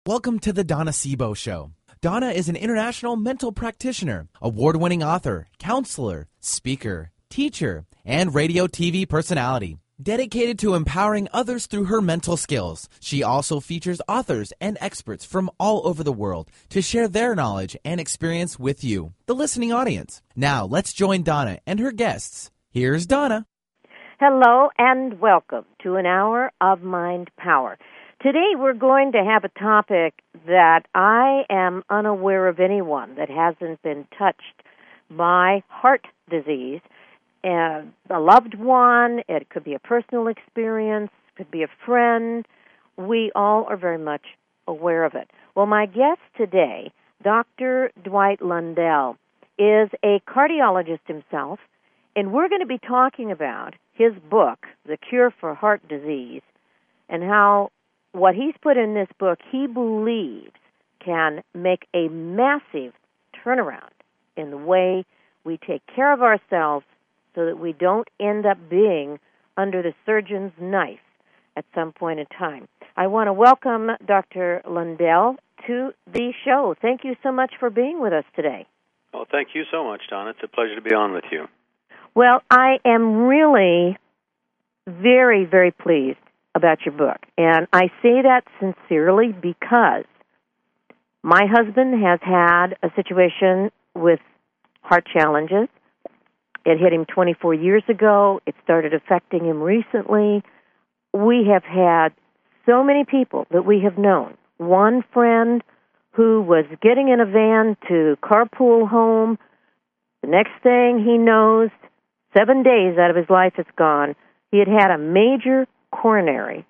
Welcome to the Donna Sebo Show. Donna is an international mental practitioner, award-winning author, counselor, speaker, teacher, and radio TV personality. Dedicated to empowering others through her mental skills, she also features authors and experts from all over the world to share their knowledge and experience with you, the listening audience. Now, let's join Donna and her guests. Here's Donna. Hello and welcome to an hour of Mind Power. Today we're going to have a topic that I am unaware of anyone that hasn't been touched by heart disease. A loved one, it could be a personal experience, it could be a friend. We all are very much aware of it. Well, my guest today, Dr. Dwight Lundell, is a cardiologist himself, and we're going to be talking about his book, The Cure for Heart Disease, and how what he's put in this book, he believes can make a massive turnaround in the way we take care of ourselves so that we don't end up being under the surgeon's knife at some point in time. I want to welcome Dr. Lundell to the show. Thank you so much for being with us today. Well, thank you so much, Don. It's a pleasure to be on with you. Well, I am really very, very pleased about your book. And I say that sincerely because my husband has had a situation with heart challenges. It hit him 24 years ago. It started affecting him recently. We have had so many people that we have known. One friend who was getting in a van to carpool home. The next thing he knows, 7 days out of his life is gone. He had had a major coronary.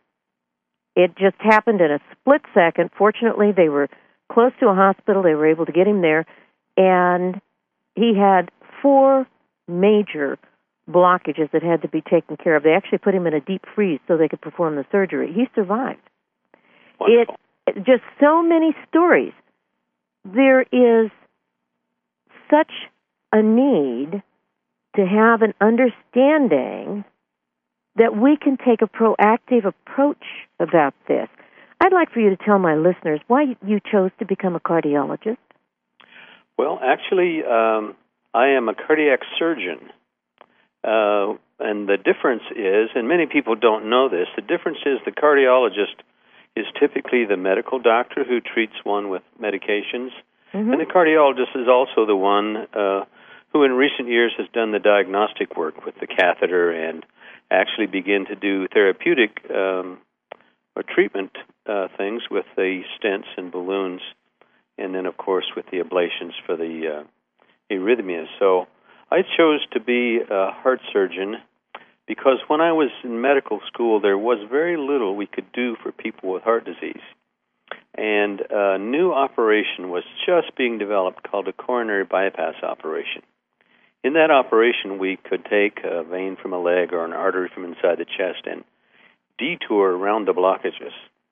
It just happened in a split second. Fortunately, they were close to a hospital. They were able to get him there. And he had 4 major blockages that had to be taken care of. They actually put him in a deep freeze so they could perform the surgery. He survived. It just so many stories. There is such a need to have an understanding that we can take a proactive approach about this. I'd like for you to tell my listeners why you chose to become a cardiologist. Well, actually, I am a cardiac surgeon. And the difference is, and many people don't know this, the difference is the cardiologist is typically the medical doctor who treats one with medications. Mm-hmm. And the cardiologist is also the one who in recent years has done the diagnostic work with the catheter and actually begin to do therapeutic or treatment things with the stents and balloons, and then, of course, with the ablations for the arrhythmias. So I chose to be a heart surgeon because when I was in medical school, there was very little we could do for people with heart disease. And a new operation was just being developed called a coronary bypass operation. In that operation, we could take a vein from a leg or an artery from inside the chest and detour around the blockages.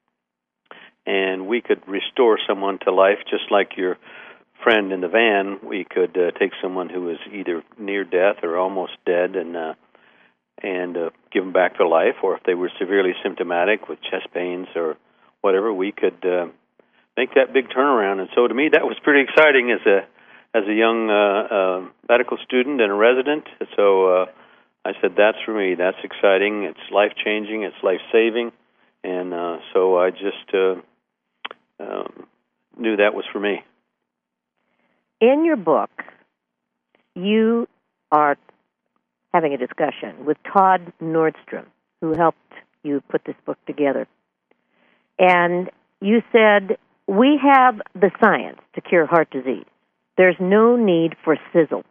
And we could restore someone to life, just like your friend in the van. We could take someone who was either near death or almost dead and give them back to life, or if they were severely symptomatic with chest pains or whatever, we could make that big turnaround. And so to me, that was pretty exciting as a young medical student and a resident. So I said, that's for me. That's exciting. It's life-changing. It's life-saving. And so I just knew that was for me. In your book, you are having a discussion with Todd Nordstrom, who helped you put this book together. And you said, we have the science to cure heart disease. There's no need for sizzle.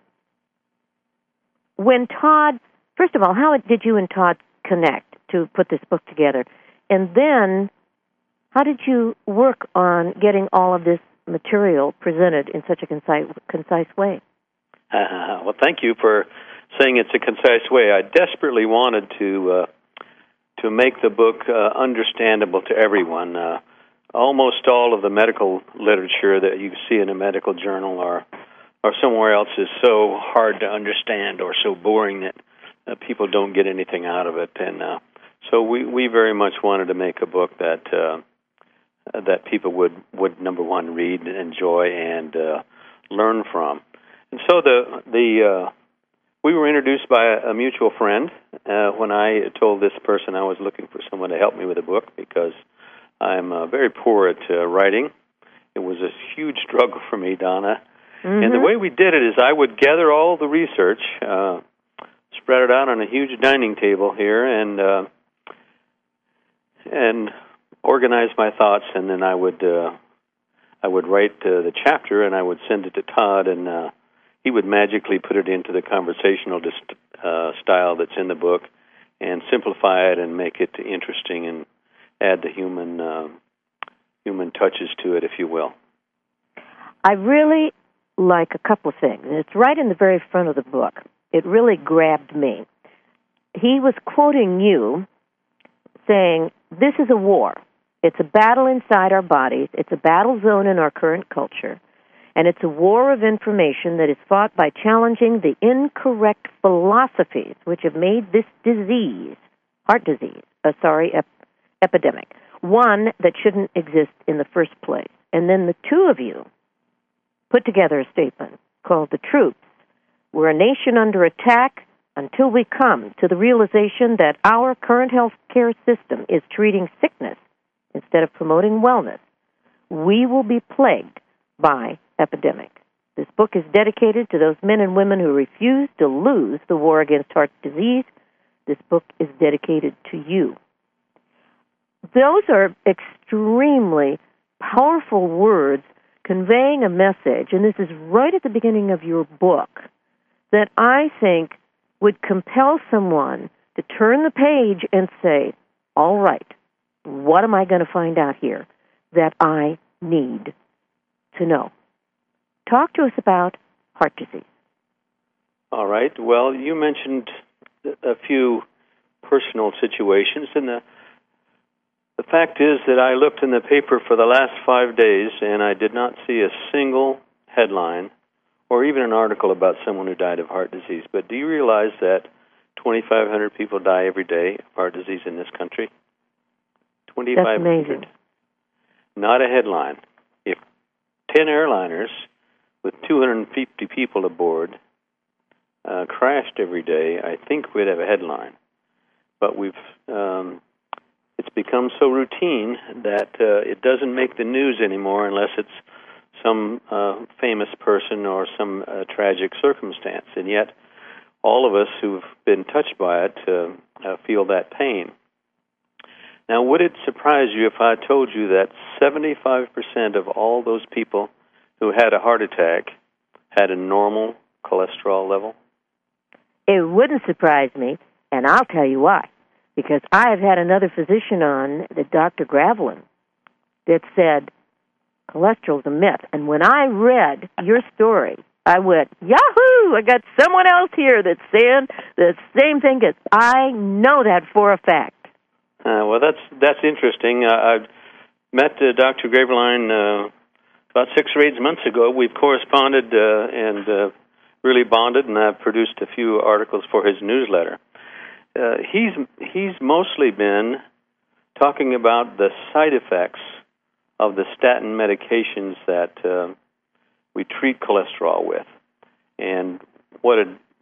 When Todd, first of all, how did you and Todd connect to put this book together? And then, how did you work on getting all of this material presented in such a concise way? Well, thank you for saying it's a concise way. I desperately wanted to make the book understandable to everyone. Almost all of the medical literature that you see in a medical journal or somewhere else is so hard to understand or so boring that people don't get anything out of it. And so we very much wanted to make a book that that people would number one read and enjoy and learn from. And so we were introduced by a mutual friend when I told this person I was looking for someone to help me with a book because I'm very poor at writing. It was a huge struggle for me, Donna. Mm-hmm. And the way we did it is I would gather all the research, spread it out on a huge dining table here, and organize my thoughts, and then I would write the chapter, and I would send it to Todd, and he would magically put it into the conversational style that's in the book, and simplify it and make it interesting, and add the human touches to it, if you will. I really like a couple of things, and it's right in the very front of the book. It really grabbed me. He was quoting you, saying, "This is a war. It's a battle inside our bodies. It's a battle zone in our current culture. And it's a war of information that is fought by challenging the incorrect philosophies which have made this disease, epidemic, one that shouldn't exist in the first place." And then the two of you put together a statement called "The Troops. We're a nation under attack until we come to the realization that our current health care system is treating sickness instead of promoting wellness. We will be plagued by epidemic." This book is dedicated to those men and women who refuse to lose the war against heart disease. This book is dedicated to you. Those are extremely powerful words conveying a message, and this is right at the beginning of your book, that I think would compel someone to turn the page and say, all right, what am I going to find out here that I need to know? Talk to us about heart disease. All right. Well, you mentioned a few personal situations, and the fact is that I looked in the paper for the last 5 days, and I did not see a single headline or even an article about someone who died of heart disease. But do you realize that 2,500 people die every day of heart disease in this country? 2,500. That's amazing. Not a headline. If 10 airliners with 250 people aboard crashed every day, I think we'd have a headline. But it's become so routine that it doesn't make the news anymore unless it's some famous person or some tragic circumstance. And yet, all of us who've been touched by it feel that pain. Now, would it surprise you if I told you that 75% of all those people who had a heart attack had a normal cholesterol level? It wouldn't surprise me, and I'll tell you why. Because I have had another physician on, the Dr. Gravelin, that said cholesterol's a myth. And when I read your story, I went, Yahoo! I got someone else here that's saying the same thing as I know that for a fact. Well, that's interesting. I met Dr. Graveline about 6 or 8 months ago. We've corresponded and really bonded, and I've produced a few articles for his newsletter. He's mostly been talking about the side effects of the statin medications that we treat cholesterol with, and what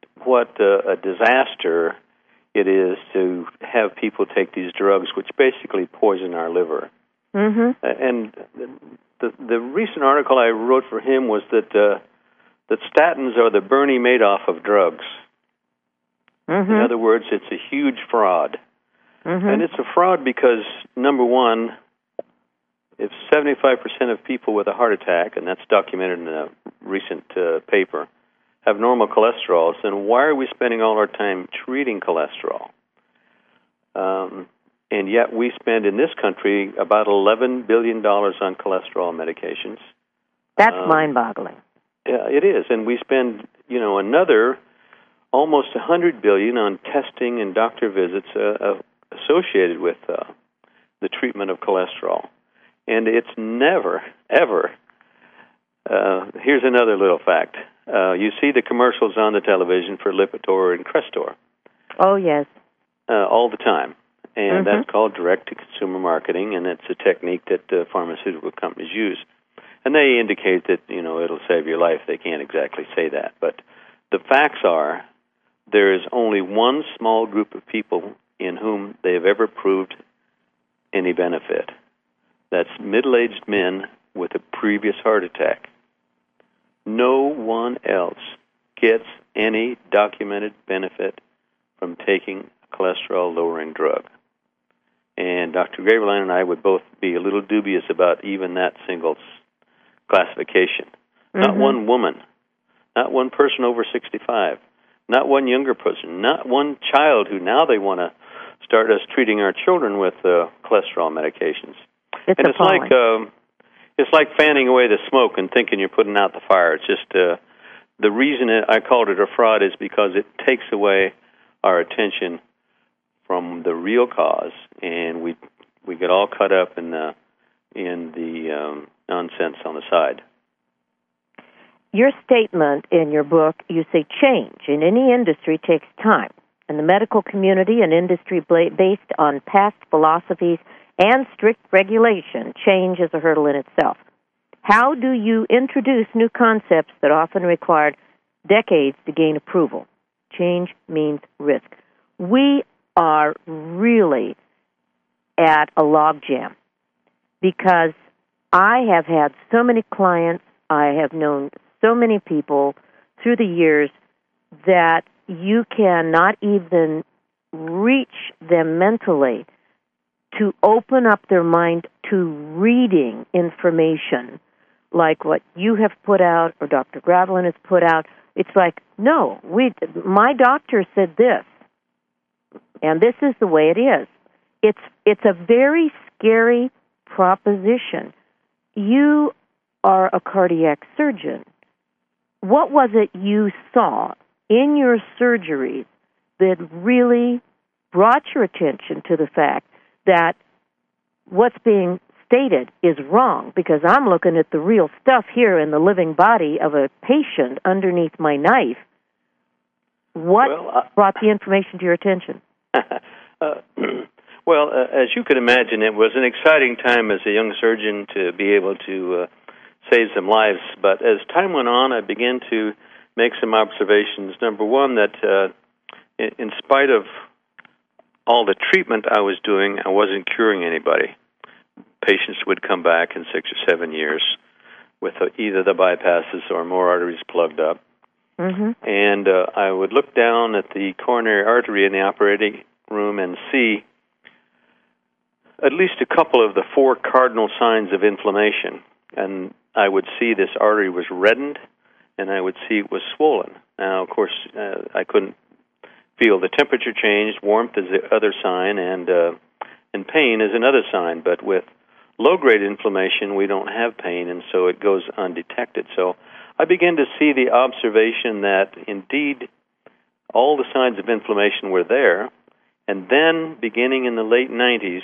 a disaster it is to have people take these drugs, which basically poison our liver. Mm-hmm. And the recent article I wrote for him was that statins are the Bernie Madoff of drugs. Mm-hmm. In other words, it's a huge fraud. Mm-hmm. And it's a fraud because, number one, if 75% of people with a heart attack, and that's documented in a recent paper, have normal cholesterol, then why are we spending all our time treating cholesterol? And yet we spend in this country about $11 billion on cholesterol medications. That's mind-boggling. Yeah, it is. And we spend, another almost $100 billion on testing and doctor visits associated with the treatment of cholesterol. And it's never, ever. Here's another little fact. You see the commercials on the television for Lipitor and Crestor. Oh, yes. All the time. and that's called direct-to-consumer marketing, and it's a technique that pharmaceutical companies use. And they indicate that, it'll save your life. They can't exactly say that. But the facts are there is only one small group of people in whom they have ever proved any benefit. That's middle-aged men with a previous heart attack. No one else gets any documented benefit from taking a cholesterol-lowering drug. And Dr. Graveline and I would both be a little dubious about even that single classification. Not one woman, not one person over 65, not one younger person, not one child who now they want to start us treating our children with cholesterol medications. It's like fanning away the smoke and thinking you're putting out the fire. It's just the reason I called it a fraud is because it takes away our attention from the real cause, and we get all caught up in the nonsense on the side. Your statement in your book, you say change in any industry takes time. In the medical community, an industry based on past philosophies and strict regulation, change is a hurdle in itself. How do you introduce new concepts that often required decades to gain approval? Change means risk. We are really at a logjam because I have had so many clients, I have known so many people through the years that you cannot even reach them mentally to open up their mind to reading information like what you have put out or Dr. Graveline has put out. It's like, no, my doctor said this, and this is the way it is. It's a very scary proposition. You are a cardiac surgeon. What was it you saw in your surgeries that really brought your attention to the fact that what's being stated is wrong? Because I'm looking at the real stuff here in the living body of a patient underneath my knife. What brought the information to your attention? As you can imagine, it was an exciting time as a young surgeon to be able to save some lives. But as time went on, I began to make some observations. Number one, that in spite of all the treatment I was doing, I wasn't curing anybody. Patients would come back in 6 or 7 years with either the bypasses or more arteries plugged up. And I would look down at the coronary artery in the operating room and see at least a couple of the 4 cardinal signs of inflammation. And I would see this artery was reddened, and I would see it was swollen. Now, of course, I couldn't feel the temperature change. Warmth is the other sign, and pain is another sign. But with low-grade inflammation, we don't have pain, and so it goes undetected. So I began to see the observation that, indeed, all the signs of inflammation were there. And then, beginning in the late 90s,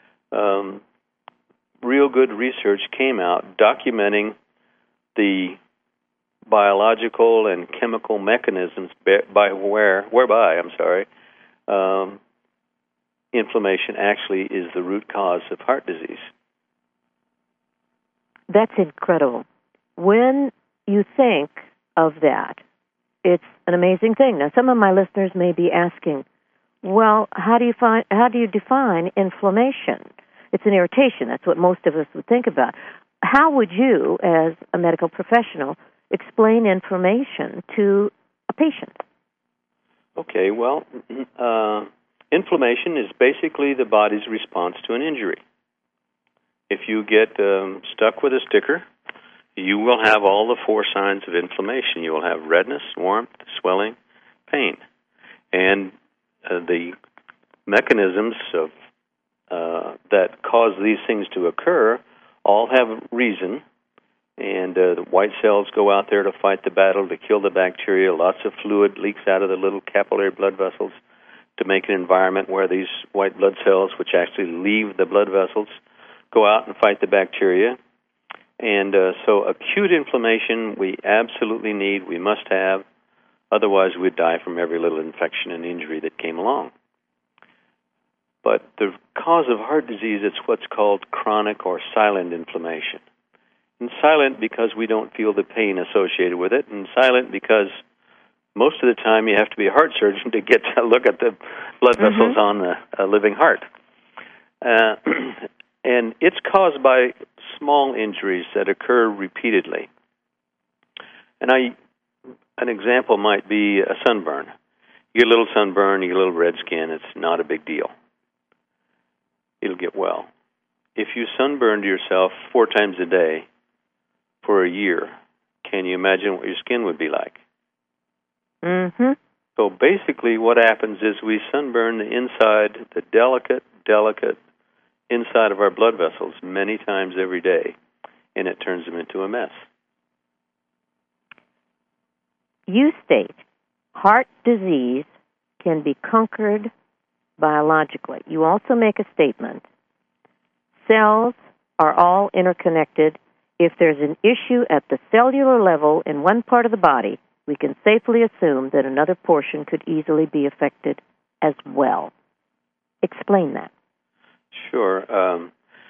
real good research came out documenting the biological and chemical mechanisms whereby inflammation actually is the root cause of heart disease. That's incredible. When you think of that, it's an amazing thing. Now, some of my listeners may be asking, well, how do you define inflammation? It's an irritation. That's what most of us would think about. How would you, as a medical professional, explain inflammation to a patient? Okay, well, inflammation is basically the body's response to an injury. If you get stuck with a sticker, you will have all the 4 signs of inflammation. You will have redness, warmth, swelling, pain. And the mechanisms of that cause these things to occur all have reason, and the white cells go out there to fight the battle, to kill the bacteria. Lots of fluid leaks out of the little capillary blood vessels to make an environment where these white blood cells, which actually leave the blood vessels, go out and fight the bacteria. And so acute inflammation we absolutely need, we must have, otherwise we'd die from every little infection and injury that came along. But the cause of heart disease, it's what's called chronic or silent inflammation. And silent because we don't feel the pain associated with it, and silent because most of the time you have to be a heart surgeon to get to look at the blood vessels on a living heart. And it's caused by small injuries that occur repeatedly. And an example might be a sunburn. You get a little sunburn, you get a little red skin, it's not a big deal. It'll get well. If you sunburned yourself 4 times a day for a year, can you imagine what your skin would be like? Mm-hmm. So basically what happens is we sunburn the inside, the delicate inside of our blood vessels many times every day, and it turns them into a mess. You state heart disease can be conquered biologically. You also make a statement. Cells are all interconnected. If there's an issue at the cellular level in one part of the body, we can safely assume that another portion could easily be affected as well. Explain that. Sure.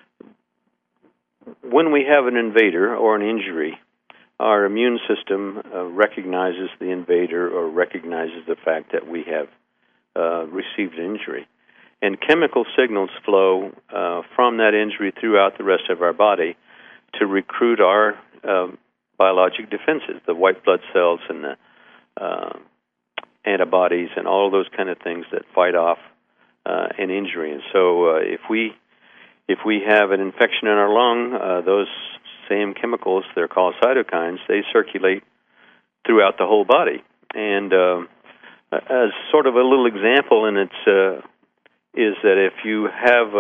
When we have an invader or an injury, our immune system recognizes the invader or recognizes the fact that we have received injury. And chemical signals flow from that injury throughout the rest of our body to recruit our biologic defenses, the white blood cells and the antibodies and all of those kind of things that fight off an injury. And so if we have an infection in our lung, those same chemicals, they're called cytokines, they circulate throughout the whole body. And as sort of a little example, and it's is that if you have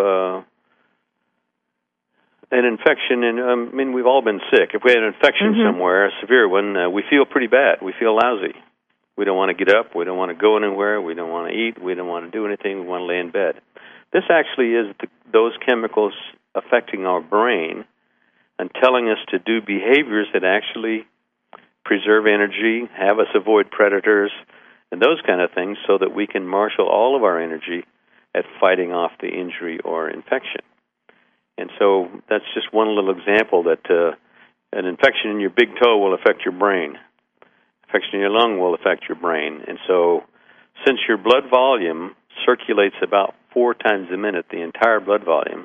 an infection, and I mean, we've all been sick. If we had an infection somewhere, a severe one, we feel pretty bad. We feel lousy. We don't want to get up. We don't want to go anywhere. We don't want to eat. We don't want to do anything. We want to lay in bed. This actually is those chemicals affecting our brain and telling us to do behaviors that actually preserve energy, have us avoid predators, and those kind of things so that we can marshal all of our energy at fighting off the injury or infection. And so that's just one little example that an infection in your big toe will affect your brain. Infection in your lung will affect your brain. And so since your blood volume circulates about 4 times a minute, the entire blood volume,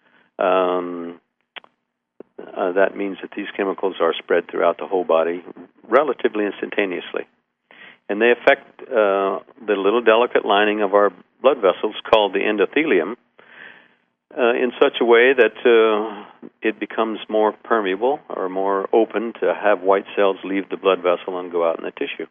that means that these chemicals are spread throughout the whole body relatively instantaneously. And they affect the little delicate lining of our blood vessels called the endothelium in such a way that it becomes more permeable or more open to have white cells leave the blood vessel and go out in the tissue.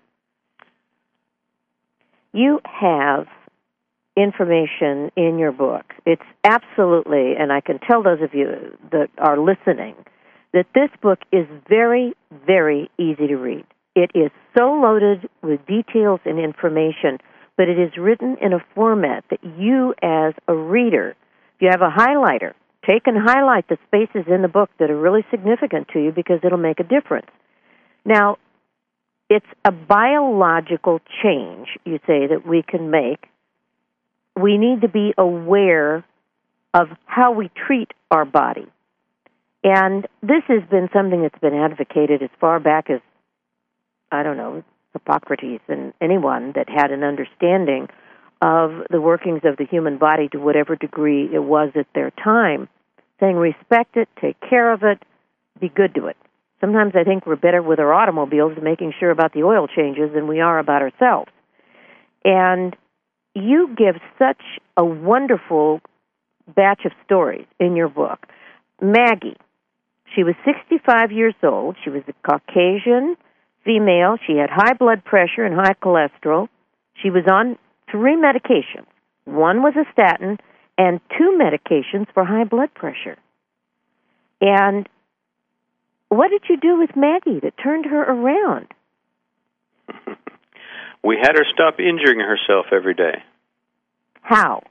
You have information in your book. It's absolutely, and I can tell those of you that are listening, that this book is very, very easy to read. It is so loaded with details and information, but it is written in a format that you as a reader, if you have a highlighter, take and highlight the spaces in the book that are really significant to you because it'll make a difference. Now, it's a biological change, you say, that we can make. We need to be aware of how we treat our body. And this has been something that's been advocated as far back as, I don't know, Hippocrates and anyone that had an understanding of the workings of the human body to whatever degree it was at their time, saying respect it, take care of it, be good to it. Sometimes I think we're better with our automobiles making sure about the oil changes than we are about ourselves. And you give such a wonderful batch of stories in your book. Maggie, she was 65 years old. She was a Caucasian female. She had high blood pressure and high cholesterol. She was on 3 medications. One was a statin and 2 medications for high blood pressure. And what did you do with Maggie that turned her around? We had her stop injuring herself every day. How?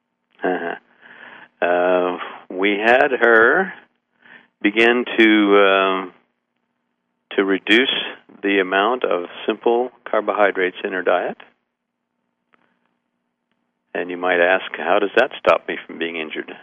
We had her begin to reduce the amount of simple carbohydrates in her diet. And you might ask, how does that stop me from being injured?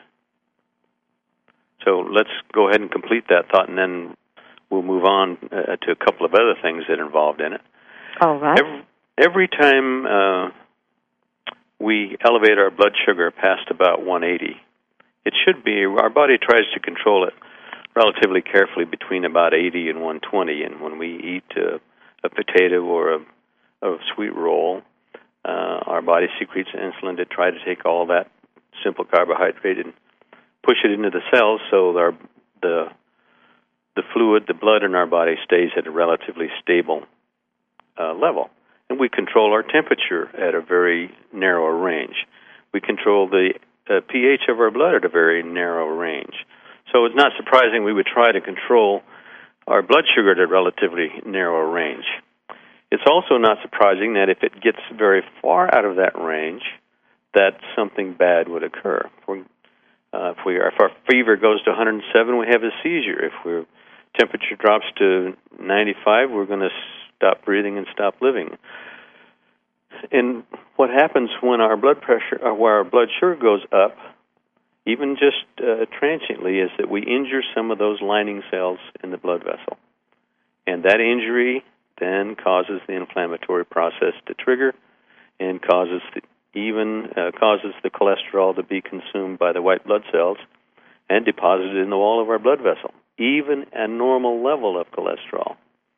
So let's go ahead and complete that thought, and then we'll move on to a couple of other things that are involved in it. All right. Every time we elevate our blood sugar past about 180, it should be, our body tries to control it relatively carefully between about 80 and 120. And when we eat a potato or a sweet roll, our body secretes insulin to try to take all that simple carbohydrate and push it into the cells, so the fluid, the blood in our body, stays at a relatively stable level. And we control our temperature at a very narrow range. We control the pH of our blood at a very narrow range. So it's not surprising we would try to control our blood sugar at a relatively narrow range. It's also not surprising that if it gets very far out of that range, that something bad would occur. If our fever goes to 107, we have a seizure. If our temperature drops to 95, we're going to stop breathing and stop living. And what happens when our blood pressure, or where our blood sugar goes up, even just transiently, is that we injure some of those lining cells in the blood vessel. And that injury then causes the inflammatory process to trigger and causes the cholesterol to be consumed by the white blood cells and deposited in the wall of our blood vessel, even a normal level of cholesterol.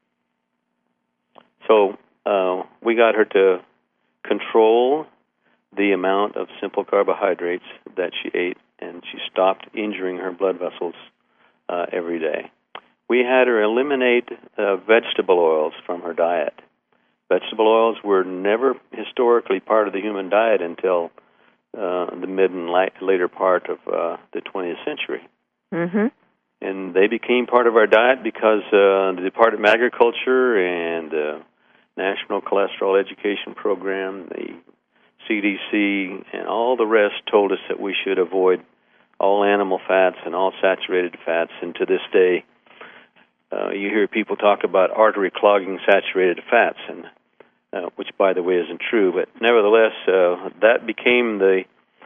So we got her to control the amount of simple carbohydrates that she ate, and she stopped injuring her blood vessels every day. We had her eliminate vegetable oils from her diet. Vegetable oils were never historically part of the human diet until the mid and later part of the 20th century. Mm-hmm. And they became part of our diet because the Department of Agriculture and the National Cholesterol Education Program, the CDC, and all the rest told us that we should avoid all animal fats and all saturated fats. And to this day, you hear people talk about artery clogging saturated fats, and which, by the way, isn't true. But nevertheless, that became the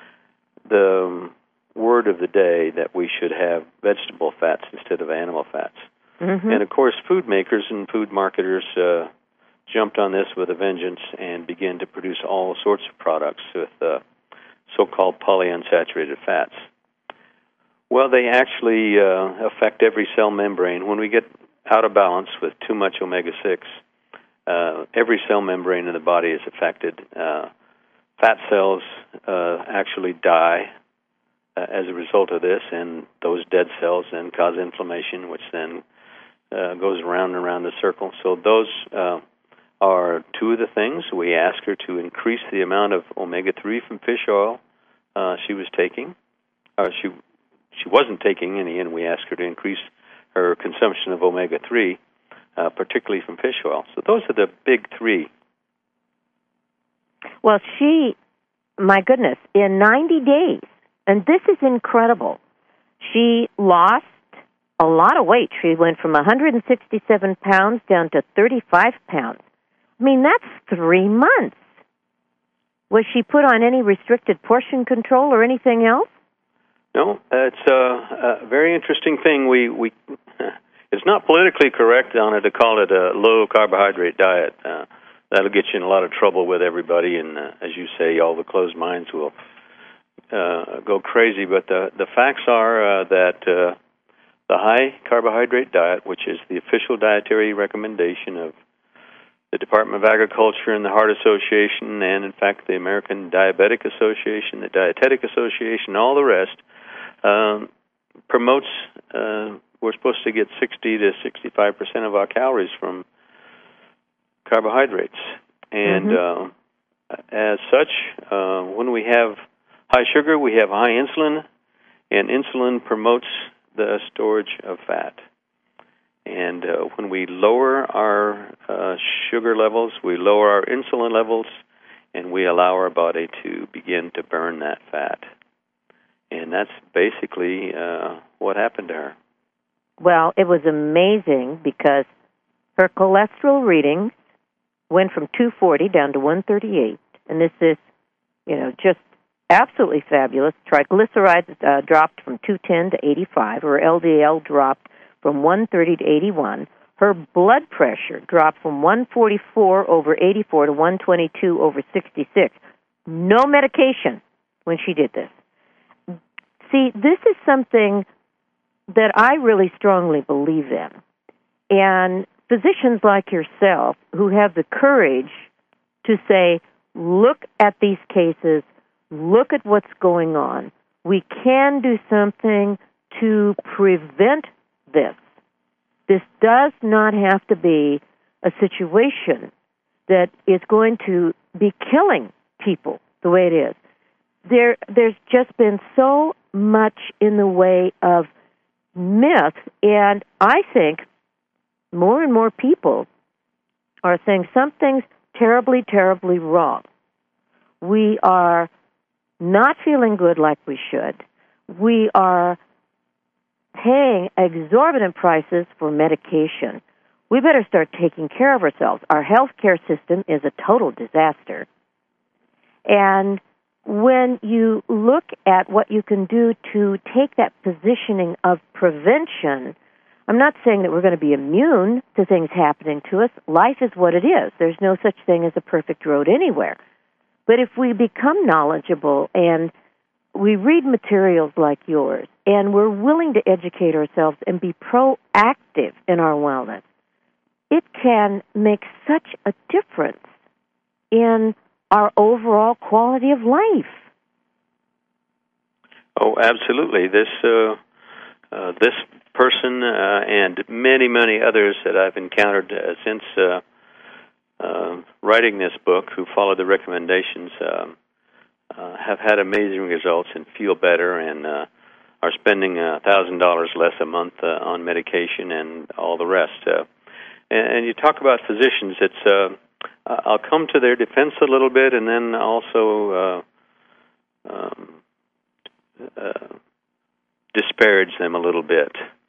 word of the day, that we should have vegetable fats instead of animal fats. Mm-hmm. And, of course, food makers and food marketers jumped on this with a vengeance and began to produce all sorts of products with so-called polyunsaturated fats. Well, they actually affect every cell membrane. When we get out of balance with too much omega-6, every cell membrane in the body is affected. Fat cells actually die as a result of this, and those dead cells then cause inflammation, which then goes around and around the circle. So those are two of the things. We asked her to increase the amount of omega-3 from fish oil she was taking. She wasn't taking any, and we asked her to increase her consumption of omega-3, particularly from fish oil. So those are the big three. Well, my goodness, in 90 days, and this is incredible, she lost a lot of weight. She went from 167 pounds down to 35 pounds. I mean, that's 3 months. Was she put on any restricted portion control or anything else? No, it's a very interesting thing. We it's not politically correct, Donna, to call it a low-carbohydrate diet. That'll get you in a lot of trouble with everybody, and as you say, all the closed minds will go crazy. But the facts are that the high-carbohydrate diet, which is the official dietary recommendation of the Department of Agriculture and the Heart Association, and in fact the American Diabetic Association, the Dietetic Association, all the rest, promotes we're supposed to get 60 to 65% of our calories from carbohydrates. And as such, when we have high sugar, we have high insulin, and insulin promotes the storage of fat. And when we lower our sugar levels, we lower our insulin levels, and we allow our body to begin to burn that fat. And that's basically what happened to her. Well, it was amazing because her cholesterol readings went from 240 down to 138. And this is, just absolutely fabulous. Triglycerides dropped from 210 to 85. Her LDL dropped from 130 to 81. Her blood pressure dropped from 144 over 84 to 122 over 66. No medication when she did this. See, this is something that I really strongly believe in. And physicians like yourself who have the courage to say, look at these cases, look at what's going on. We can do something to prevent this. This does not have to be a situation that is going to be killing people the way it is. There's just been so much in the way of myth, and I think more and more people are saying something's terribly, terribly wrong. We are not feeling good like we should. We are paying exorbitant prices for medication. We better start taking care of ourselves. Our healthcare system is a total disaster. And when you look at what you can do to take that positioning of prevention, I'm not saying that we're going to be immune to things happening to us. Life is what it is. There's no such thing as a perfect road anywhere. But if we become knowledgeable and we read materials like yours and we're willing to educate ourselves and be proactive in our wellness, it can make such a difference in our overall quality of life. Oh, absolutely. This person and many, many others that I've encountered since writing this book who followed the recommendations have had amazing results and feel better and are spending $1,000 less a month on medication and all the rest. And you talk about physicians. It's I'll come to their defense a little bit, and then also disparage them a little bit.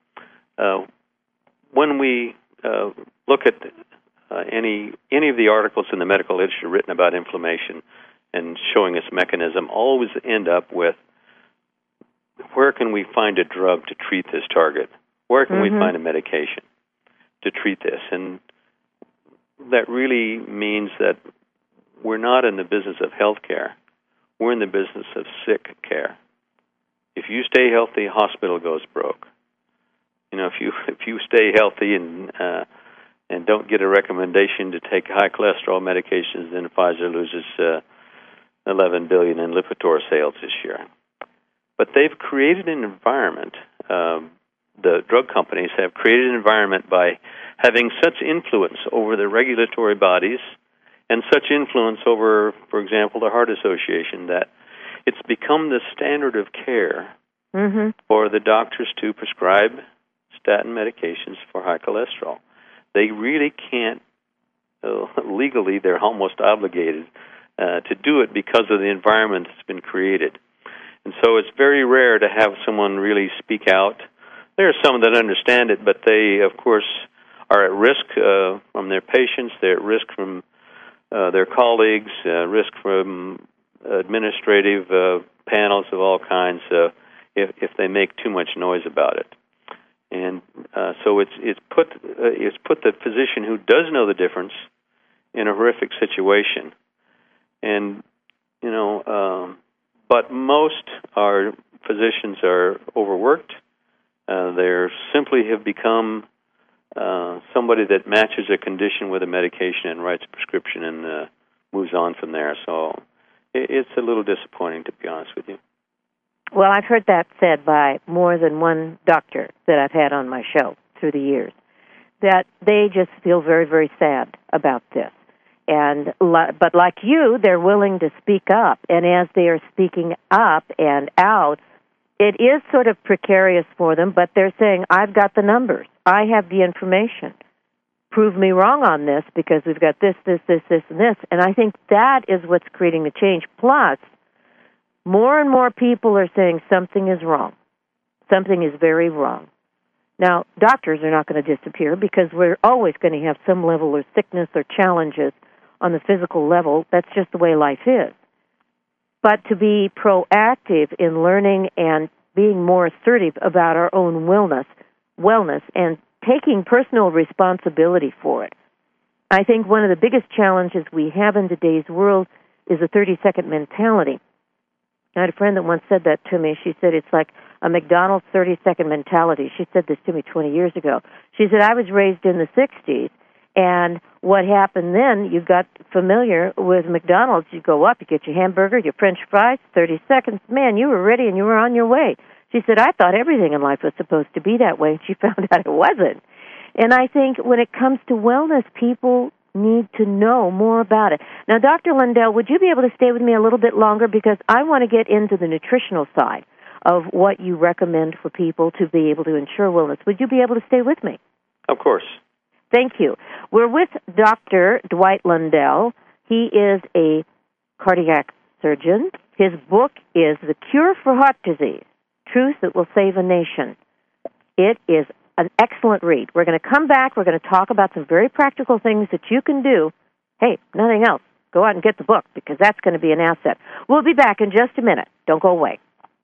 When we look at any of the articles in the medical literature written about inflammation and showing its mechanism, always end up with, where can we find a drug to treat this target? Where can we find a medication to treat this? And that really means that we're not in the business of health care. We're in the business of sick care. If you stay healthy, hospital goes broke. You know, if you stay healthy and don't get a recommendation to take high cholesterol medications, then Pfizer loses $11 billion in Lipitor sales this year. But they've created an environment. The drug companies have created an environment by having such influence over the regulatory bodies and such influence over, for example, the Heart Association, that it's become the standard of care for the doctors to prescribe statin medications for high cholesterol. They really can't, legally, they're almost obligated to do it because of the environment that's been created. And so it's very rare to have someone really speak out. There are some that understand it, but they, of course, are at risk from their patients. They're at risk from their colleagues, risk from administrative panels of all kinds if they make too much noise about it. And so it's put the physician who does know the difference in a horrific situation. And but most our physicians are overworked. They simply have become somebody that matches a condition with a medication and writes a prescription and moves on from there. So it's a little disappointing, to be honest with you. Well, I've heard that said by more than one doctor that I've had on my show through the years, that they just feel very, very sad about this. But like you, they're willing to speak up. And as they are speaking up and out, it is sort of precarious for them, but they're saying, I've got the numbers. I have the information. Prove me wrong on this because we've got this, and this. And I think that is what's creating the change. Plus, more and more people are saying something is wrong. Something is very wrong. Now, doctors are not going to disappear because we're always going to have some level of sickness or challenges on the physical level. That's just the way life is. but to be proactive in learning and being more assertive about our own wellness and taking personal responsibility for it. I think one of the biggest challenges we have in today's world is a 30-second mentality. I had a friend that once said that to me. She said it's like a McDonald's 30-second mentality. She said this to me 20 years ago. She said, I was raised in the 60s, and what happened then, you got familiar with McDonald's. You go up, you get your hamburger, your French fries, 30 seconds. Man, you were ready and you were on your way. She said, I thought everything in life was supposed to be that way, and she found out it wasn't. And I think when it comes to wellness, people need to know more about it. Now, Dr. Lindell, would you be able to stay with me a little bit longer? Because I want to get into the nutritional side of what you recommend for people to be able to ensure wellness. Would you be able to stay with me? Of course. Thank you. We're with Dr. Dwight Lindell. He is a cardiac surgeon. His book is The Cure for Heart Disease, Truth That Will Save a Nation. It is an excellent read. We're going to come back. We're going to talk about some very practical things that you can do. Hey, nothing else. Go out and get the book, because that's going to be an asset. We'll be back in just a minute. Don't go away.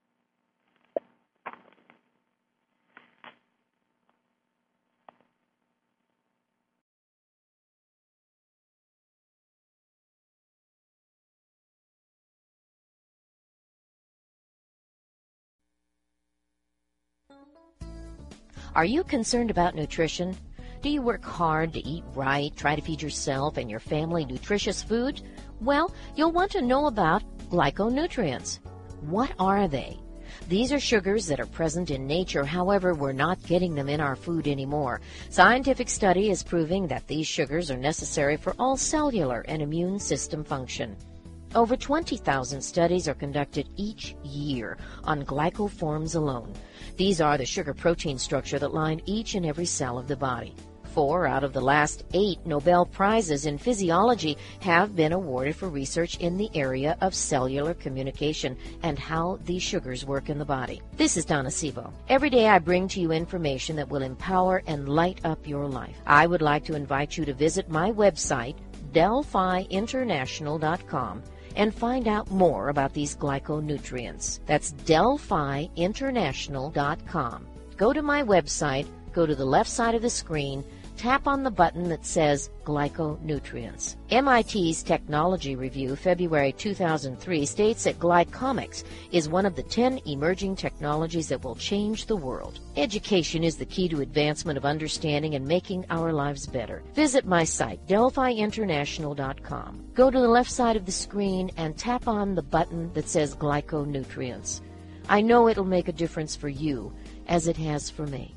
Are you concerned about nutrition? Do you work hard to eat right, try to feed yourself and your family nutritious food? Well, you'll want to know about glyconutrients. What are they? These are sugars that are present in nature, however, we're not getting them in our food anymore. Scientific study is proving that these sugars are necessary for all cellular and immune system function. Over 20,000 studies are conducted each year on glycoforms alone. These are the sugar-protein structure that line each and every cell of the body. 4 out of the last 8 Nobel Prizes in physiology have been awarded for research in the area of cellular communication and how these sugars work in the body. This is Donna Sebo. Every day I bring to you information that will empower and light up your life. I would like to invite you to visit my website, DelphiInternational.com, and find out more about these glyconutrients. That's DelphiInternational.com. Go to my website, go to the left side of the screen, tap on the button that says Glyconutrients. MIT's Technology Review, February 2003, states that glycomics is one of the 10 emerging technologies that will change the world. Education is the key to advancement of understanding and making our lives better. Visit my site, DelphiInternational.com. Go to the left side of the screen and tap on the button that says Glyconutrients. I know it'll make a difference for you, as it has for me.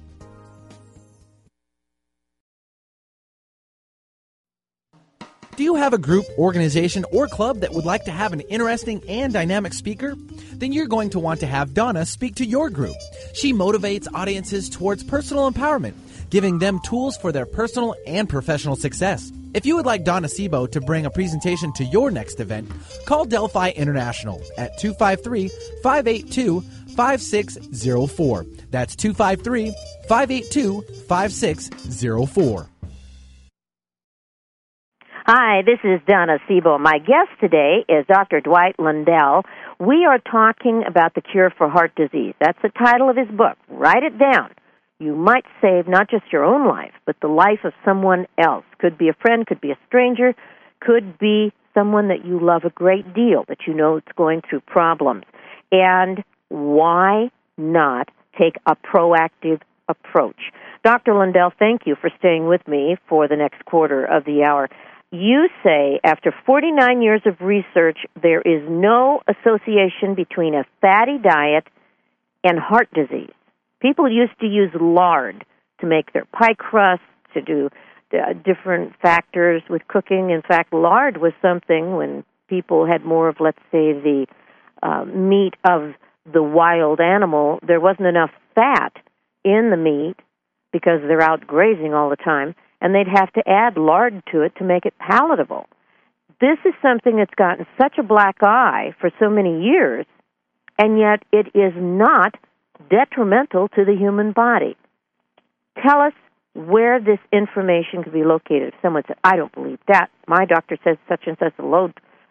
Do you have a group, organization, or club that would like to have an interesting and dynamic speaker? Then you're going to want to have Donna speak to your group. She motivates audiences towards personal empowerment, giving them tools for their personal and professional success. If you would like Donna Sebo to bring a presentation to your next event, call Delphi International at 253-582-5604. That's 253-582-5604. Hi, this is Donna Sebo. My guest today is Dr. Dwight Lindell. We are talking about the cure for heart disease. That's the title of his book. Write it down. You might save not just your own life, but the life of someone else. Could be a friend, could be a stranger, could be someone that you love a great deal, that you know is going through problems. And why not take a proactive approach? Dr. Lindell, thank you for staying with me for the next quarter of the hour. You say, after 49 years of research, there is no association between a fatty diet and heart disease. People used to use lard to make their pie crusts, to do different factors with cooking. In fact, lard was something when people had more of, let's say, the meat of the wild animal, there wasn't enough fat in the meat because they're out grazing all the time, and they'd have to add lard to it to make it palatable. This is something that's gotten such a black eye for so many years, and yet it is not detrimental to the human body. Tell us where this information can be located. If someone said, I don't believe that. My doctor says such and such a low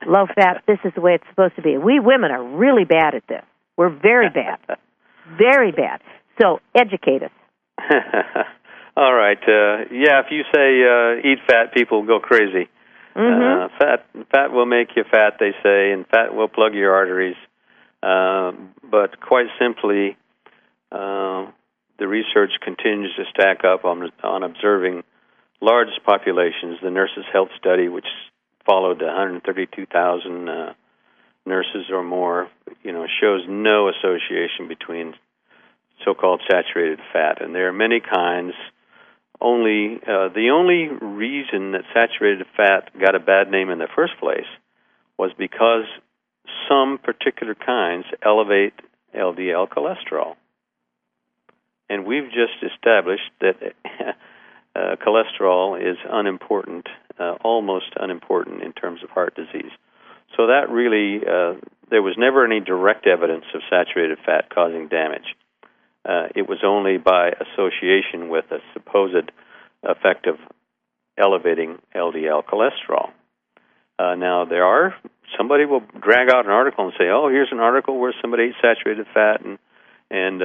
low fat, this is the way it's supposed to be. We women are really bad at this. We're very bad. Very bad. So educate us. All right. If you say eat fat, people go crazy. Fat will make you fat, they say, and fat will plug your arteries. But quite simply, the research continues to stack up on observing large populations. The Nurses' Health Study, which followed 132,000 nurses or more, shows no association between so-called saturated fat, and there are many kinds. The only reason that saturated fat got a bad name in the first place was because some particular kinds elevate LDL cholesterol. And we've just established that cholesterol is unimportant, almost unimportant in terms of heart disease. So that really, there was never any direct evidence of saturated fat causing damage. It was only by association with a supposed effect of elevating LDL cholesterol. Now, somebody will drag out an article and say, oh, here's an article where somebody ate saturated fat and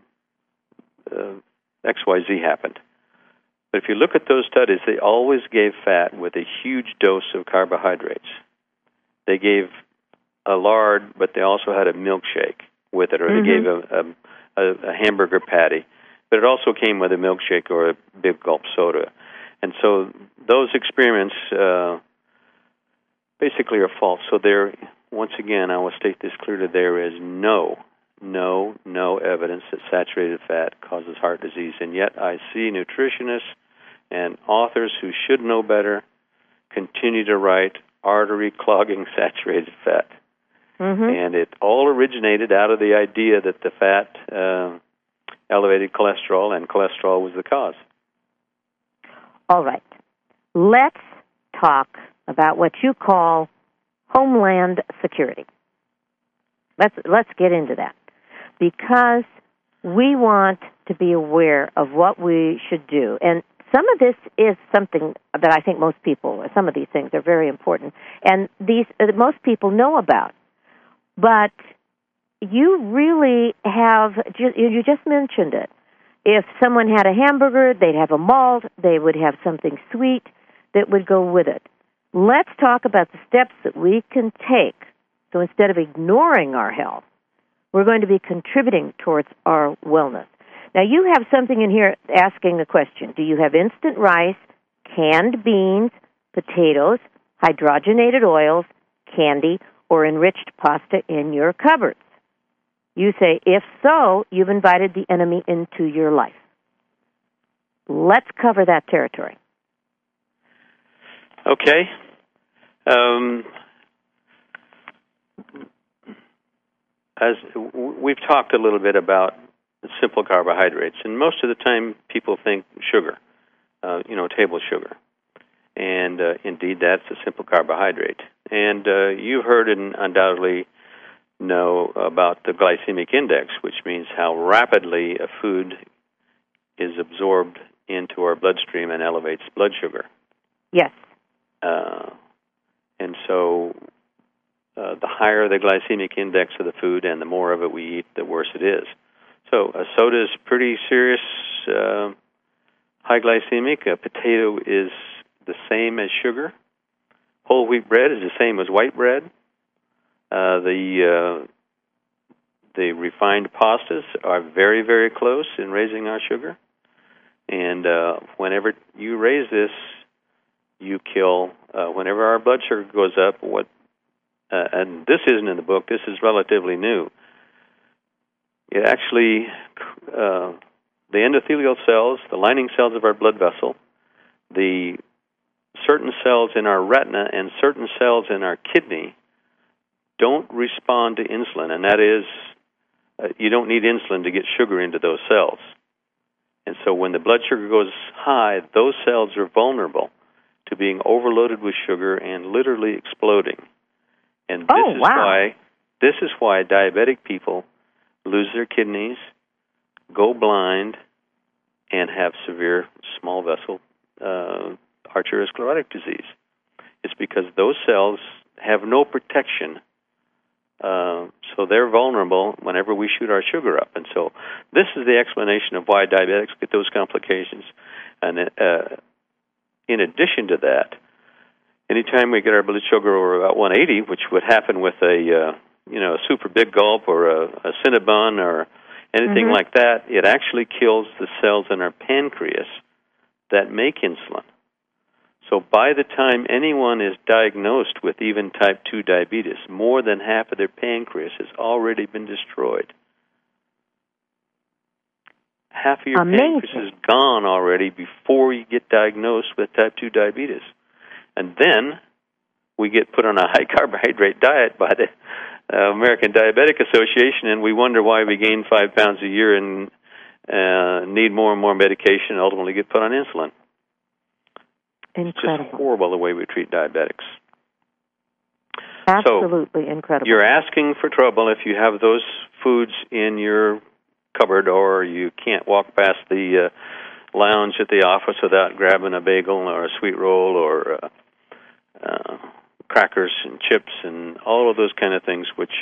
XYZ happened. But if you look at those studies, they always gave fat with a huge dose of carbohydrates. They gave a lard, but they also had a milkshake with it, or they gave a hamburger patty. But it also came with a milkshake or a big gulp soda. And so those experiments basically are false. So once again, I will state this clearly, there is no evidence that saturated fat causes heart disease. And yet I see nutritionists and authors who should know better continue to write artery-clogging saturated fat. And it all originated out of the idea that the fat elevated cholesterol, and cholesterol was the cause. All right. Let's talk about what you call homeland security. Let's get into that, because we want to be aware of what we should do. And some of this is something that I think some of these things are very important, and most people know about. But you really you just mentioned it. If someone had a hamburger, they'd have a malt, they would have something sweet that would go with it. Let's talk about the steps that we can take. So instead of ignoring our health, we're going to be contributing towards our wellness. Now, you have something in here asking a question. Do you have instant rice, canned beans, potatoes, hydrogenated oils, candy, or enriched pasta in your cupboards? You say, if so, you've invited the enemy into your life. Let's cover that territory. Okay. As we've talked a little bit about simple carbohydrates, and most of the time people think sugar, table sugar. And indeed, that's a simple carbohydrate. And you've heard and undoubtedly know about the glycemic index, which means how rapidly a food is absorbed into our bloodstream and elevates blood sugar. Yes. And so the higher the glycemic index of the food and the more of it we eat, the worse it is. So a soda is pretty serious high glycemic. A potato is the same as sugar. Whole wheat bread is the same as white bread. The refined pastas are very, very close in raising our sugar. And whenever you raise this, you kill. Whenever our blood sugar goes up, and this isn't in the book, this is relatively new. It actually, the endothelial cells, the lining cells of our blood vessel, the certain cells in our retina and certain cells in our kidney don't respond to insulin, and that is, you don't need insulin to get sugar into those cells. And so when the blood sugar goes high, those cells are vulnerable to being overloaded with sugar and literally exploding. And this is why diabetic people lose their kidneys, go blind, and have severe small vessel arteriosclerotic disease. It's because those cells have no protection. So they're vulnerable whenever we shoot our sugar up. And so this is the explanation of why diabetics get those complications. And in addition to that, anytime we get our blood sugar over about 180, which would happen with a super big gulp or a Cinnabon or anything like that, it actually kills the cells in our pancreas that make insulin. So by the time anyone is diagnosed with even type 2 diabetes, more than half of their pancreas has already been destroyed. Half of your pancreas is gone already before you get diagnosed with type 2 diabetes. And then we get put on a high-carbohydrate diet by the American Diabetic Association, and we wonder why we gain 5 pounds a year and need more and more medication and ultimately get put on insulin. Incredible. It's just horrible the way we treat diabetics. Absolutely incredible. You're asking for trouble if you have those foods in your cupboard, or you can't walk past the lounge at the office without grabbing a bagel or a sweet roll or crackers and chips and all of those kind of things which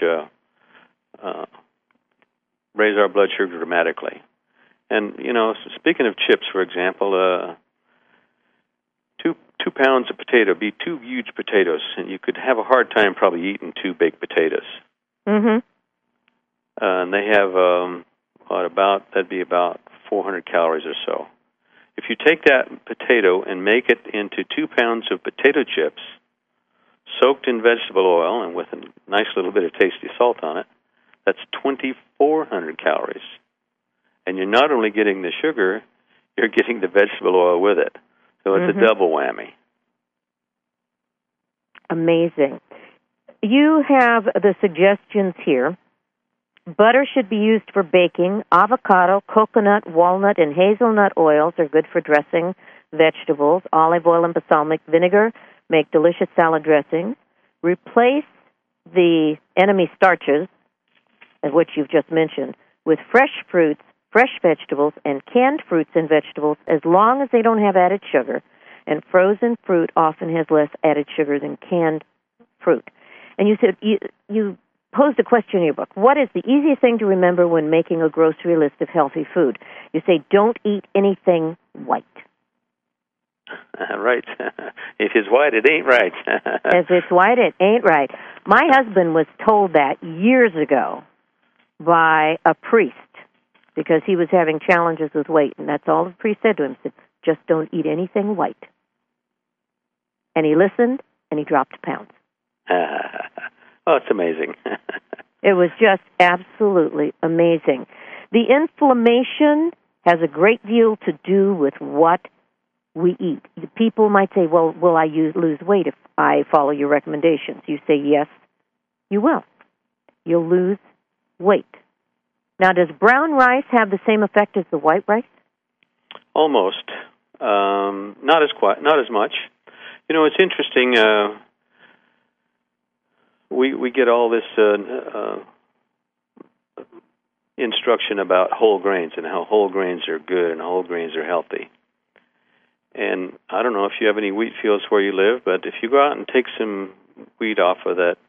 raise our blood sugar dramatically. And, speaking of chips, for example, 2 pounds of potato would be 2 huge potatoes, and you could have a hard time probably eating 2 baked potatoes. And they have, that'd be about 400 calories or so. If you take that potato and make it into 2 pounds of potato chips, soaked in vegetable oil and with a nice little bit of tasty salt on it, that's 2,400 calories. And you're not only getting the sugar, you're getting the vegetable oil with it. So it's a double whammy. Amazing. You have the suggestions here. Butter should be used for baking. Avocado, coconut, walnut, and hazelnut oils are good for dressing vegetables. Olive oil and balsamic vinegar make delicious salad dressings. Replace the enemy starches, which you've just mentioned, with fresh fruits, fresh vegetables, and canned fruits and vegetables as long as they don't have added sugar. And frozen fruit often has less added sugar than canned fruit. And you said you posed a question in your book. What is the easiest thing to remember when making a grocery list of healthy food? You say, don't eat anything white. Right. If it's white, it ain't right. If it's white, it ain't right. My husband was told that years ago by a priest because he was having challenges with weight, and that's all the priest said to him, said, just don't eat anything white. And he listened, and he dropped pounds. Oh, it's amazing. It was just absolutely amazing. The inflammation has a great deal to do with what we eat. People might say, well, will I lose weight if I follow your recommendations? You say, yes, you will. You'll lose weight. Now, does brown rice have the same effect as the white rice? Almost. Not as much. It's interesting. We get all this instruction about whole grains and how whole grains are good and whole grains are healthy. And I don't know if you have any wheat fields where you live, but if you go out and take some wheat off of that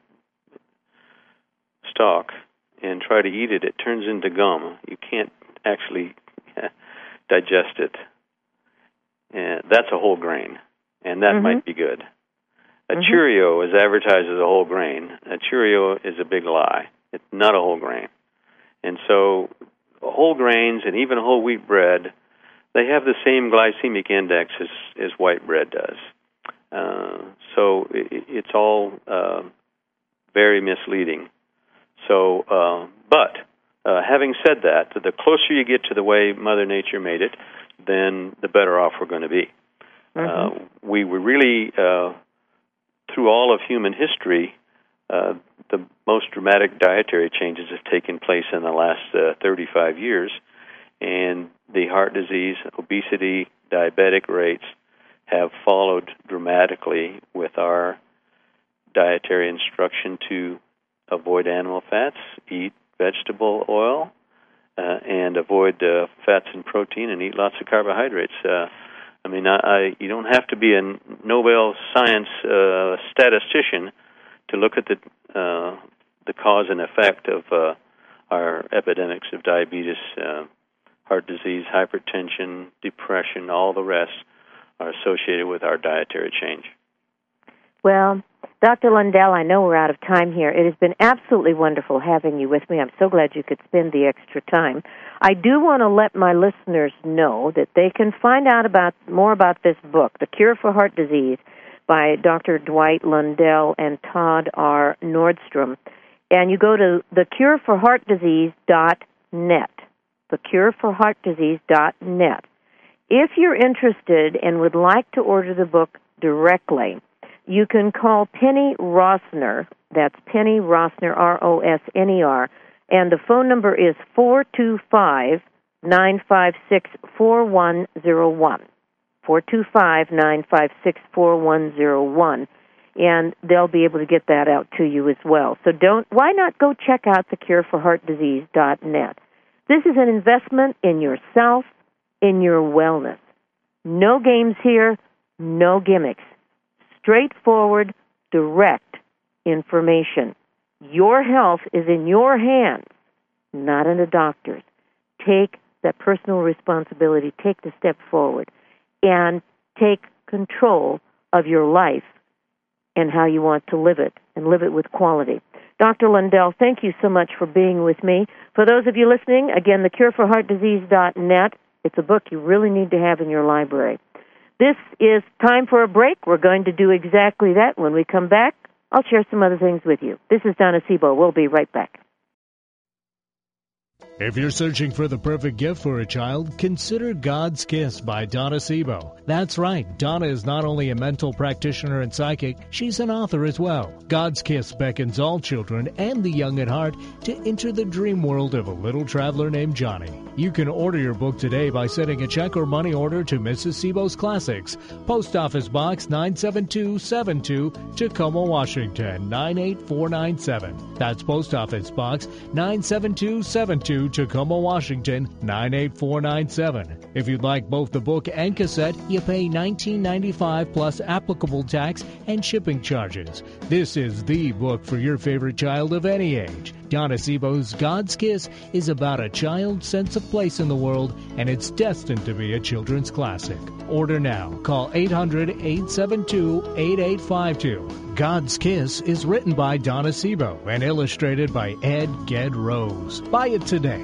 stalk and try to eat it, it turns into gum. You can't actually digest it. And that's a whole grain, and that might be good. A Cheerio is advertised as a whole grain. A Cheerio is a big lie. It's not a whole grain. And so whole grains and even whole wheat bread, they have the same glycemic index as white bread does. So it's all very misleading. So, but having said that, the closer you get to the way Mother Nature made it, then the better off we're going to be. We were really, through all of human history, the most dramatic dietary changes have taken place in the last 35 years, and the heart disease, obesity, diabetic rates have followed dramatically with our dietary instruction to avoid animal fats, eat vegetable oil, and avoid fats and protein, and eat lots of carbohydrates. You don't have to be a Nobel Science statistician to look at the cause and effect of our epidemics of diabetes, heart disease, hypertension, depression, all the rest are associated with our dietary change. Well, Dr. Lundell, I know we're out of time here. It has been absolutely wonderful having you with me. I'm so glad you could spend the extra time. I do want to let my listeners know that they can find out more about this book, The Cure for Heart Disease, by Dr. Dwight Lundell and Todd R. Nordstrom. And you go to thecureforheartdisease.net, thecureforheartdisease.net. If you're interested and would like to order the book directly, you can call Penny Rossner, that's Penny Rossner, Rosner, and the phone number is 425-956-4101, 425-956-4101, and they'll be able to get that out to you as well. So why not go check out thecureforheartdisease.net. This is an investment in yourself, in your wellness. No games here, no gimmicks. Straightforward, direct information. Your health is in your hands, not in a doctor's. Take that personal responsibility, take the step forward, and take control of your life and how you want to live it, and live it with quality. Dr. Lundell, thank you so much for being with me. For those of you listening, again, thecureforheartdisease.net. It's a book you really need to have in your library. This is time for a break. We're going to do exactly that. When we come back, I'll share some other things with you. This is Donna Sebo. We'll be right back. If you're searching for the perfect gift for a child, consider God's Kiss by Donna Sebo. That's right, Donna is not only a mental practitioner and psychic, she's an author as well. God's Kiss beckons all children and the young at heart to enter the dream world of a little traveler named Johnny. You can order your book today by sending a check or money order to Mrs. Sebo's Classics, Post Office Box 97272, Tacoma, Washington 98497. That's Post Office Box 97272, Tacoma, Washington 98497. If you'd like both the book and cassette, you pay $19.95 plus applicable tax and shipping charges. This is the book for your favorite child of any age. Donna Sebo's God's Kiss is about a child's sense of place in the world, and it's destined to be a children's classic. Order now. Call 800-872-8852. God's Kiss is written by Donna Sebo and illustrated by Ed Ged Rose. Buy it today.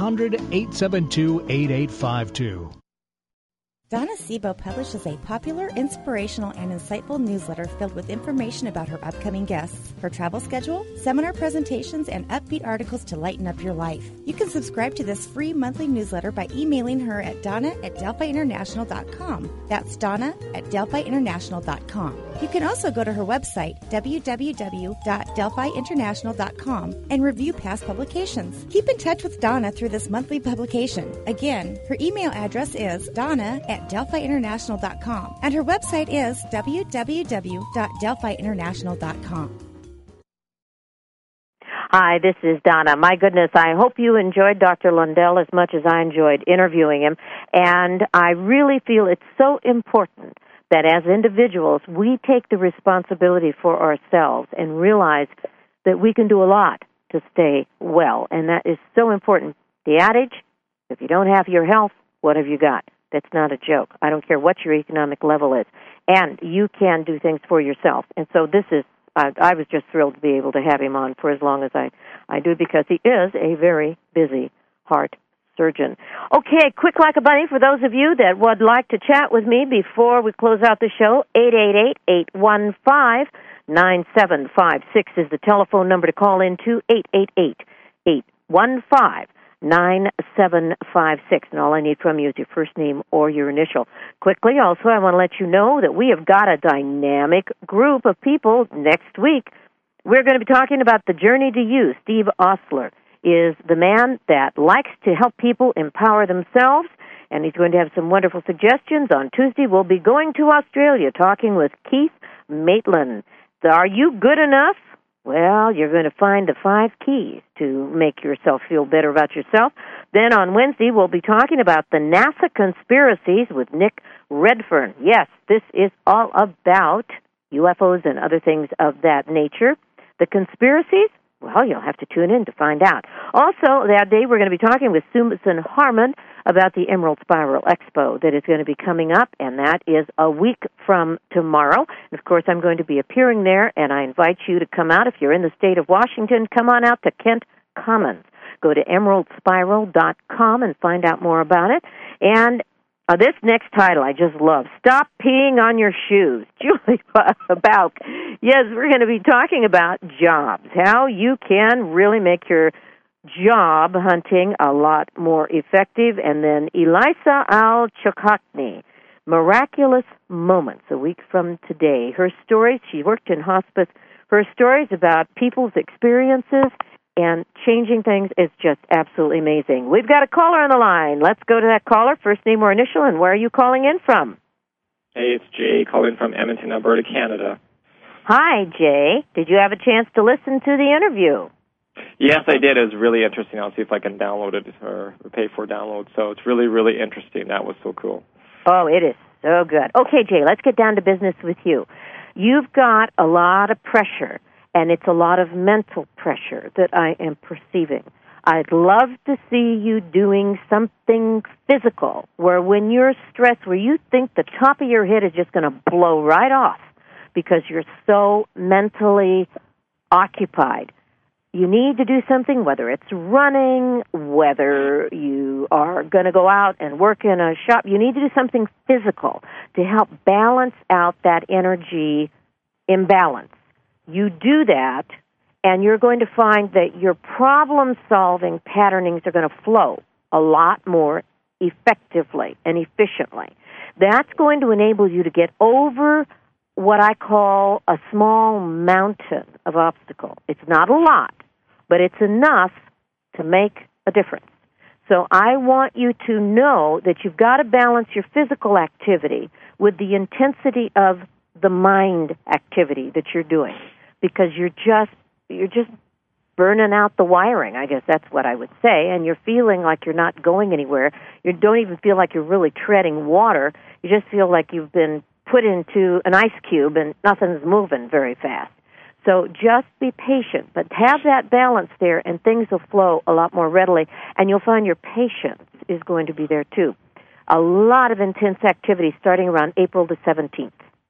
800-872-8852. Donna Sebo publishes a popular, inspirational, and insightful newsletter filled with information about her upcoming guests, her travel schedule, seminar presentations, and upbeat articles to lighten up your life. You can subscribe to this free monthly newsletter by emailing her at donna@delphiinternational.com. That's donna@delphiinternational.com. You can also go to her website, www.delphiinternational.com, and review past publications. Keep in touch with Donna through this monthly publication. Again, her email address is donna@delphiinternational.com, and her website is www.delphiinternational.com. Hi, this is Donna. My goodness, I hope you enjoyed Dr. Lundell as much as I enjoyed interviewing him, and I really feel it's so important that as individuals, we take the responsibility for ourselves and realize that we can do a lot to stay well, and that is so important. The adage, if you don't have your health, what have you got? That's not a joke. I don't care what your economic level is. And you can do things for yourself. And so this is, I was just thrilled to be able to have him on for as long as I do, because he is a very busy heart surgeon. Okay, quick like a bunny for those of you that would like to chat with me before we close out the show. 888-815-9756 is the telephone number to call into, 888-815-9756. And all I need from you is your first name or your initial. Quickly, also, I want to let you know that we have got a dynamic group of people next week. We're going to be talking about the journey to you. Steve Ostler is the man that likes to help people empower themselves, and he's going to have some wonderful suggestions. On Tuesday, we'll be going to Australia, talking with Keith Maitland. Are you good enough? Well, you're going to find the 5 keys to make yourself feel better about yourself. Then on Wednesday, we'll be talking about the NASA conspiracies with Nick Redfern. Yes, this is all about UFOs and other things of that nature. The conspiracies? Well, you'll have to tune in to find out. Also, that day we're going to be talking with Susan Harmon about the Emerald Spiral Expo that is going to be coming up, and that is a week from tomorrow. And of course, I'm going to be appearing there, and I invite you to come out. If you're in the state of Washington, come on out to Kent Commons. Go to emeraldspiral.com and find out more about it. And this next title I just love. Stop Peeing on Your Shoes. Julie Bauk. Yes, we're going to be talking about jobs, how you can really make your job hunting a lot more effective. And then Elisa Al-Chakakni, Miraculous Moments, a week from today. Her stories, she worked in hospice, her stories about people's experiences and changing things is just absolutely amazing. We've got a caller on the line. Let's go to that caller. First name or initial, and where are you calling in from? Hey, it's Jay calling from Edmonton, Alberta, Canada. Hi, Jay. Did you have a chance to listen to the interview? Yes, I did. It was really interesting. I'll see if I can download it or pay for download. So it's really, really interesting. That was so cool. Oh, it is so good. Okay, Jay, let's get down to business with you. You've got a lot of pressure, and it's a lot of mental pressure that I am perceiving. I'd love to see you doing something physical where when you're stressed, where you think the top of your head is just going to blow right off because you're so mentally occupied. You need to do something, whether it's running, whether you are going to go out and work in a shop. You need to do something physical to help balance out that energy imbalance. You do that, and you're going to find that your problem-solving patternings are going to flow a lot more effectively and efficiently. That's going to enable you to get over what I call a small mountain of obstacle. It's not a lot, but it's enough to make a difference. So I want you to know that you've got to balance your physical activity with the intensity of the mind activity that you're doing, because you're just burning out the wiring, I guess that's what I would say, and you're feeling like you're not going anywhere. You don't even feel like you're really treading water. You just feel like you've been put into an ice cube and nothing's moving very fast. So just be patient, but have that balance there, and things will flow a lot more readily, and you'll find your patience is going to be there too. A lot of intense activity starting around April the 17th.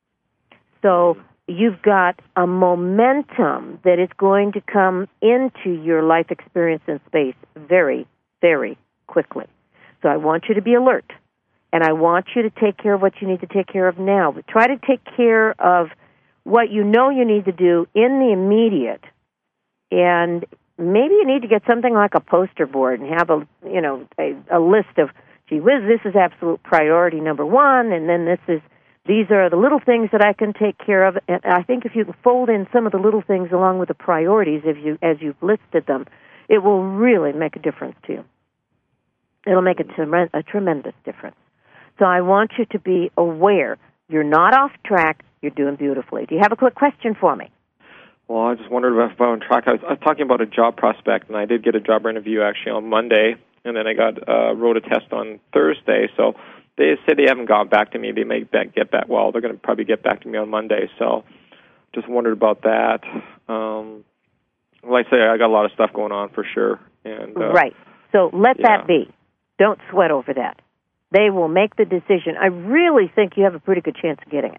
So you've got a momentum that is going to come into your life experience in space very, very quickly. So I want you to be alert, and I want you to take care of what you need to take care of now. But try to take care of what you know you need to do in the immediate, and maybe you need to get something like a poster board and have a list of, gee whiz, this is absolute priority number one, and then these are the little things that I can take care of. And I think if you can fold in some of the little things along with the priorities, as you've listed them, it will really make a difference to you. It'll make a tremendous difference. So I want you to be aware. You're not off track. You're doing beautifully. Do you have a quick question for me? Well, I just wondered if I was on track. I was talking about a job prospect, and I did get a job interview actually on Monday, and then I wrote a test on Thursday. So they said they haven't got back to me. They may get back. Well, they're going to probably get back to me on Monday. So just wondered about that. Like I say, I got a lot of stuff going on for sure. And right. So let that be. Don't sweat over that. They will make the decision. I really think you have a pretty good chance of getting it.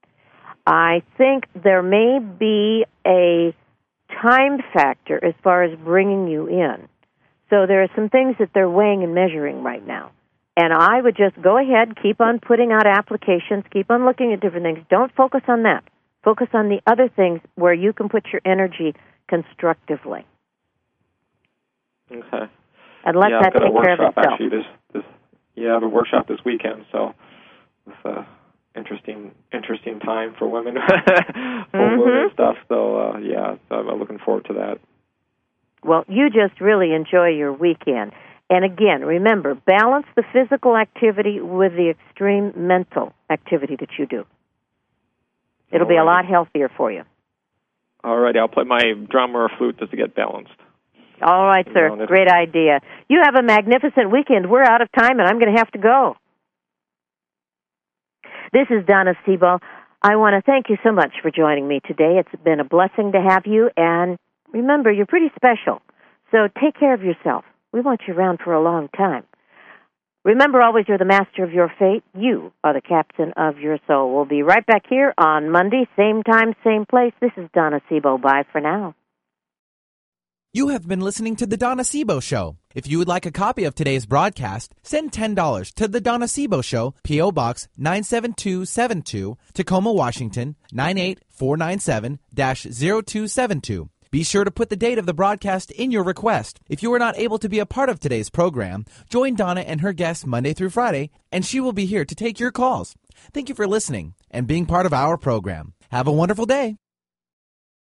I think there may be a time factor as far as bringing you in. So there are some things that they're weighing and measuring right now. And I would just go ahead, keep on putting out applications, keep on looking at different things. Don't focus on that. Focus on the other things where you can put your energy constructively. Okay. And let that take care of itself. Actually, I have a workshop this weekend, so it's an interesting time for women, full moon and stuff. So, so I'm looking forward to that. Well, you just really enjoy your weekend. And again, remember, balance the physical activity with the extreme mental activity that you do. It'll be a lot healthier for you. All right, I'll play my drum or flute just to get balanced. All right, sir. Great idea. You have a magnificent weekend. We're out of time, and I'm going to have to go. This is Donna Sebo. I want to thank you so much for joining me today. It's been a blessing to have you, and remember, you're pretty special, so take care of yourself. We want you around for a long time. Remember always, you're the master of your fate. You are the captain of your soul. We'll be right back here on Monday, same time, same place. This is Donna Sebo. Bye for now. You have been listening to The Donna Sebo Show. If you would like a copy of today's broadcast, send $10 to The Donna Sebo Show, P.O. Box 97272, Tacoma, Washington, 98497-0272. Be sure to put the date of the broadcast in your request. If you were not able to be a part of today's program, join Donna and her guests Monday through Friday, and she will be here to take your calls. Thank you for listening and being part of our program. Have a wonderful day.